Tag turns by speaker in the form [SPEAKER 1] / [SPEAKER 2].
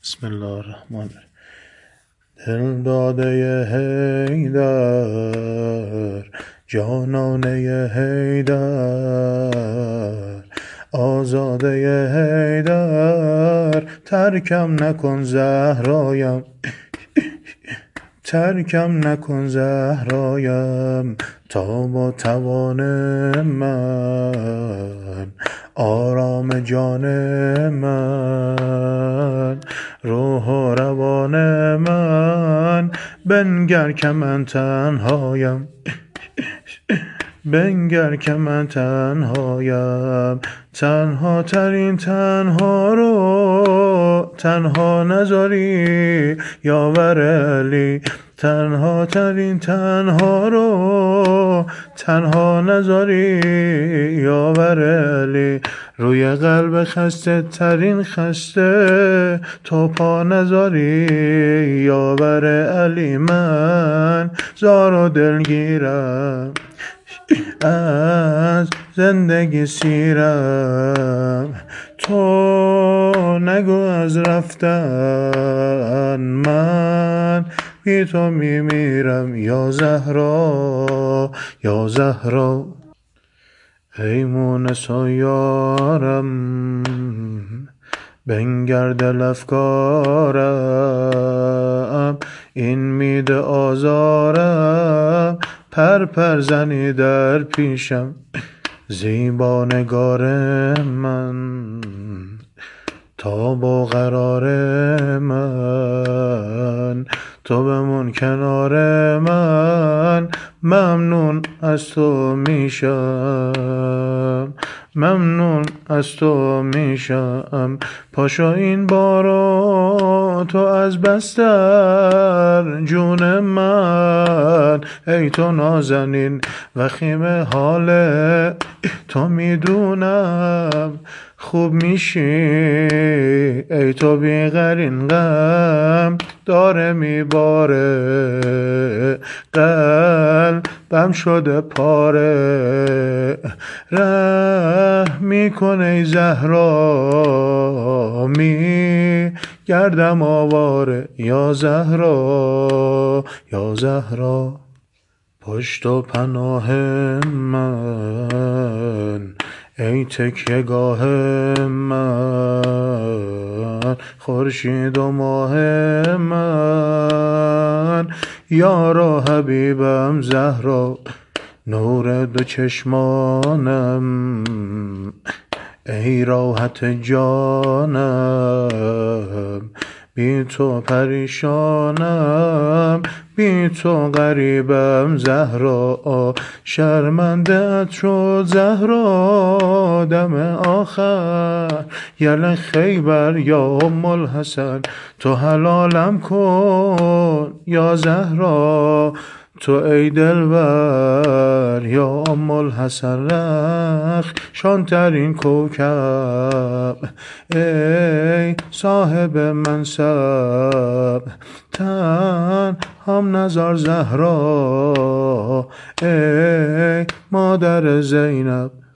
[SPEAKER 1] بسم الله الرحمن الرحیم. دل داده حیدر، جانانه حیدر، آزاده حیدر، ترکم نکن زهرایم، ترکم نکن زهرایم، تا با توان من، آرام جان من، روح و روان من، بنگر که من تنهایم، بنگر که من تنهایم، تنها ترین تنها رو تنها نذاری یاور علی، تنها ترین تنها رو تنها نذاری یاور علی، روی قلب خسته ترین خسته تو پا نذاری یاور علی، من زار و دلگیرم از زندگی سیرم، تو نگو از رفتن من بی تو میمیرم یا زهرا یا زهرا، ای مونس و یارم بنگر دل افکارم، این میده آزارم، پر زنی در پیشم، زیبا نگار من، تا با قرار من، تو بمون کنار من، ممنون از تو میشم، ممنون از تو میشم، پاشو این بارو تو از بستر جون من، ای تو نازنین وخیم حال تو میدونم خوب میشی، ای تو بیقرین غم داره میباره، قلبم شده پاره، ره میکنه ای زهرا، می گردم آواره یا زهرا یا زهرا، پشت و پناه من، ای تکیه گاه من، خورشید و ماه من، یارا حبیبم زهرا، نور دو چشمانم، ای راحت جانم، بی تو پریشانم، بی تو غریبم زهرا، شرمنده‌ات شد زهرا دم آخر، یل خیبر یا ام الحسن، تو حلالم کن یا زهرا، تو ای دلبر یا ام الحسن، رخ شانترین کوکب، ای صاحب منصب، تن هم نزار زهرا، ای مادر زینب.